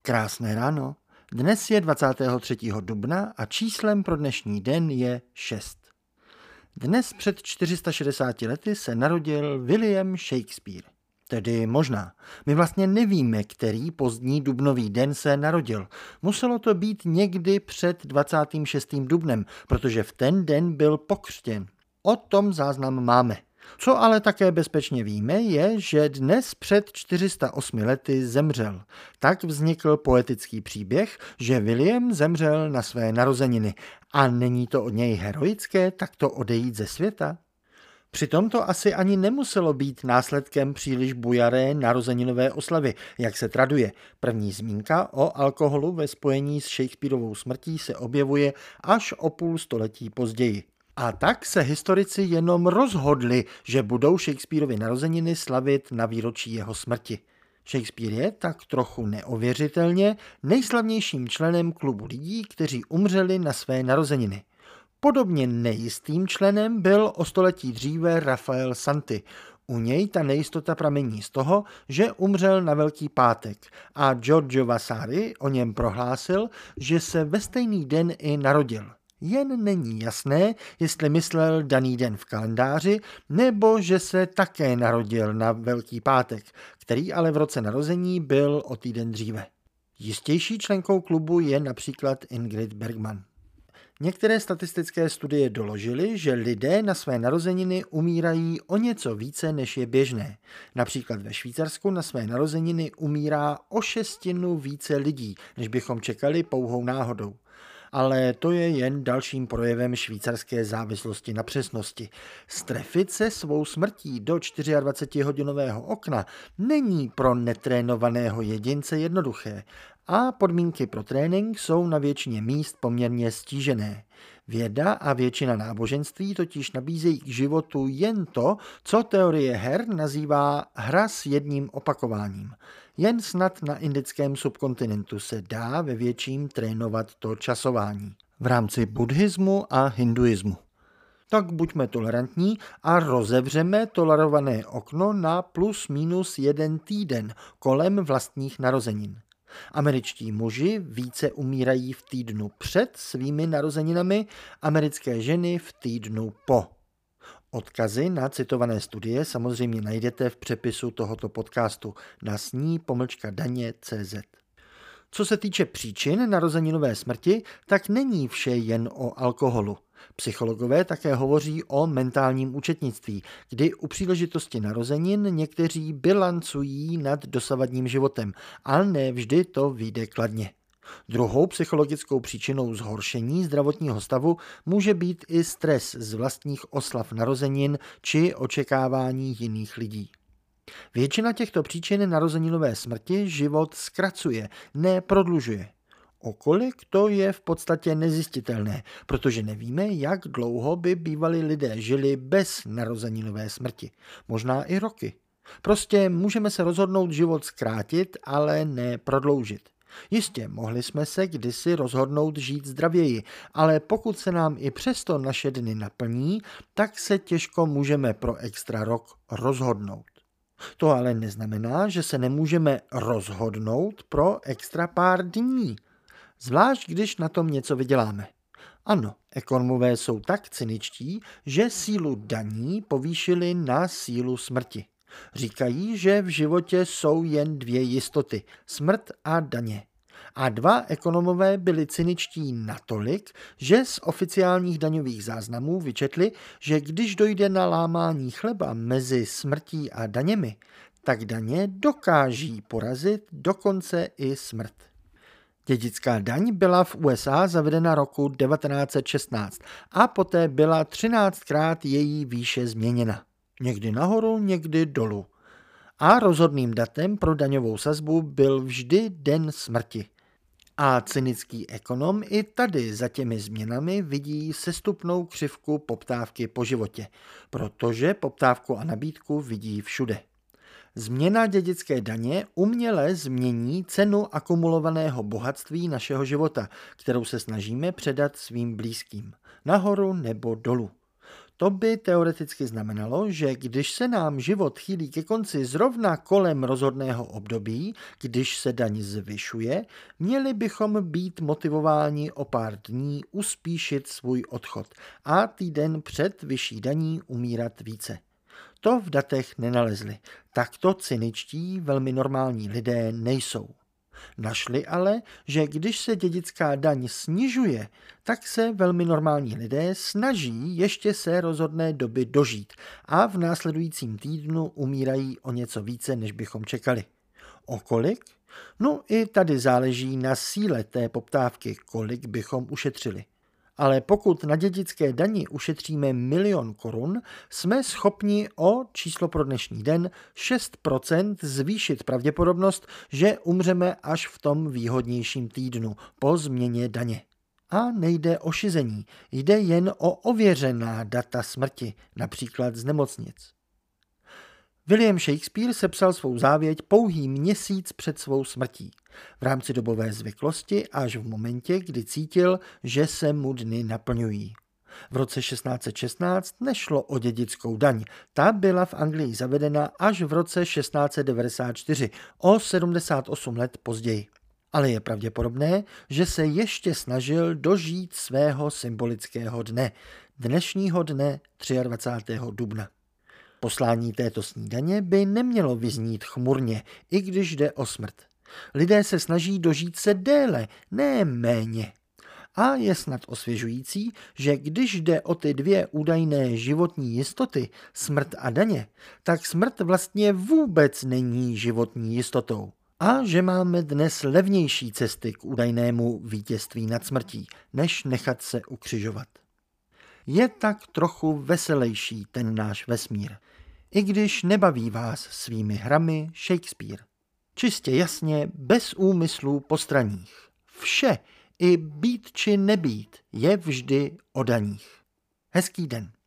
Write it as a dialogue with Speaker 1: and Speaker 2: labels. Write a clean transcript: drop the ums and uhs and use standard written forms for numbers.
Speaker 1: Krásné ráno. Dnes je 23. dubna a číslem pro dnešní den je 6. Dnes před 460 lety se narodil William Shakespeare. Tedy možná. My vlastně nevíme, který pozdní dubnový den se narodil. Muselo to být někdy před 26. dubnem, protože v ten den byl pokřtěn. O tom záznam máme. Co ale také bezpečně víme, je, že dnes před 408 lety zemřel. Tak vznikl poetický příběh, že William zemřel na své narozeniny. A není to od něj heroické takto odejít ze světa? Přitom to asi ani nemuselo být následkem příliš bujaré narozeninové oslavy, jak se traduje. První zmínka o alkoholu ve spojení s Shakespearovou smrtí se objevuje až o půl století později. A tak se historici jenom rozhodli, že budou Shakespearovy narozeniny slavit na výročí jeho smrti. Shakespeare je tak trochu neověřitelně nejslavnějším členem klubu lidí, kteří umřeli na své narozeniny. Podobně nejistým členem byl o století dříve Raphael Santi. U něj ta nejistota pramení z toho, že umřel na Velký pátek a Giorgio Vasari o něm prohlásil, že se ve stejný den i narodil. Jen není jasné, jestli myslel daný den v kalendáři, nebo že se také narodil na Velký pátek, který ale v roce narození byl o týden dříve. Jistější členkou klubu je například Ingrid Bergman. Některé statistické studie doložily, že lidé na své narozeniny umírají o něco více, než je běžné. Například ve Švýcarsku na své narozeniny umírá o 6 více lidí, než bychom čekali pouhou náhodou. Ale to je jen dalším projevem švýcarské závislosti na přesnosti. Strefit se svou smrtí do 24hodinového okna není pro netrénovaného jedince jednoduché a podmínky pro trénink jsou na většině míst poměrně stížené. Věda a většina náboženství totiž nabízejí k životu jen to, co teorie her nazývá hra s jedním opakováním. Jen snad na indickém subkontinentu se dá ve větším trénovat to časování. V rámci buddhismu a hinduismu. Tak buďme tolerantní a rozevřeme tolerované okno na plus minus 1 týden kolem vlastních narozenin. Američtí muži více umírají v týdnu před svými narozeninami, americké ženy v týdnu po. Odkazy na citované studie samozřejmě najdete v přepisu tohoto podcastu na sní-daně.cz. Co se týče příčin narozeninové smrti, tak není vše jen o alkoholu. Psychologové také hovoří o mentálním účetnictví, kdy u příležitosti narozenin někteří bilancují nad dosavadním životem, ale ne vždy to vyjde kladně. Druhou psychologickou příčinou zhoršení zdravotního stavu může být i stres z vlastních oslav narozenin či očekávání jiných lidí. Většina těchto příčin narozeninové smrti život zkracuje, ne prodlužuje. O kolik to je v podstatě nezjistitelné, protože nevíme, jak dlouho by bývali lidé žili bez narozeninové smrti. Možná i roky. Prostě můžeme se rozhodnout život zkrátit, ale ne prodloužit. Jistě, mohli jsme se kdysi rozhodnout žít zdravěji, ale pokud se nám i přesto naše dny naplní, tak se těžko můžeme pro extra rok rozhodnout. To ale neznamená, že se nemůžeme rozhodnout pro extra pár dní. Zvlášť, když na tom něco vyděláme. Ano, ekonomové jsou tak cyničtí, že sílu daní povýšili na sílu smrti. Říkají, že v životě jsou jen 2 jistoty, smrt a daně. A 2 ekonomové byli cyničtí natolik, že z oficiálních daňových záznamů vyčetli, že když dojde na lámání chleba mezi smrtí a daněmi, tak daně dokáží porazit dokonce i smrt. Dědická daň byla v USA zavedena roku 1916 a poté byla 13krát její výše změněna. Někdy nahoru, někdy dolů. A rozhodným datem pro daňovou sazbu byl vždy den smrti. A cynický ekonom i tady za těmi změnami vidí sestupnou křivku poptávky po životě, protože poptávku a nabídku vidí všude. Změna dědické daně uměle změní cenu akumulovaného bohatství našeho života, kterou se snažíme předat svým blízkým, nahoru nebo dolů. To by teoreticky znamenalo, že když se nám život chýlí ke konci zrovna kolem rozhodného období, když se daň zvyšuje, měli bychom být motivováni o pár dní uspíšit svůj odchod a týden před vyšší daní umírat více. To v datech nenalezli. Takto cyničtí, velmi normální lidé nejsou. Našli ale, že když se dědická daň snižuje, tak se velmi normální lidé snaží ještě se rozhodné doby dožít a v následujícím týdnu umírají o něco více, než bychom čekali. O kolik? No i tady záleží na síle té poptávky, kolik bychom ušetřili. Ale pokud na dědické dani ušetříme 1 000 000 korun, jsme schopni o číslo pro dnešní den 6% zvýšit pravděpodobnost, že umřeme až v tom výhodnějším týdnu po změně daně. A nejde o šizení, jde jen o ověřená data smrti, například z nemocnic. William Shakespeare sepsal svou závěť pouhý měsíc před svou smrtí, v rámci dobové zvyklosti až v momentě, kdy cítil, že se mu dny naplňují. V roce 1616 nešlo o dědickou daň, ta byla v Anglii zavedena až v roce 1694, o 78 let později. Ale je pravděpodobné, že se ještě snažil dožít svého symbolického dne, dnešního dne 23. dubna. Poslání této snídaně by nemělo vyznít chmurně, i když jde o smrt. Lidé se snaží dožít se déle, ne méně. A je snad osvěžující, že když jde o ty 2 údajné životní jistoty, smrt a daně, tak smrt vlastně vůbec není životní jistotou. A že máme dnes levnější cesty k údajnému vítězství nad smrtí, než nechat se ukřižovat. Je tak trochu veselejší ten náš vesmír, i když nebaví vás svými hrami Shakespeare. Čistě jasně, bez úmyslů postranních. Vše, i být či nebýt, je vždy o daních. Hezký den.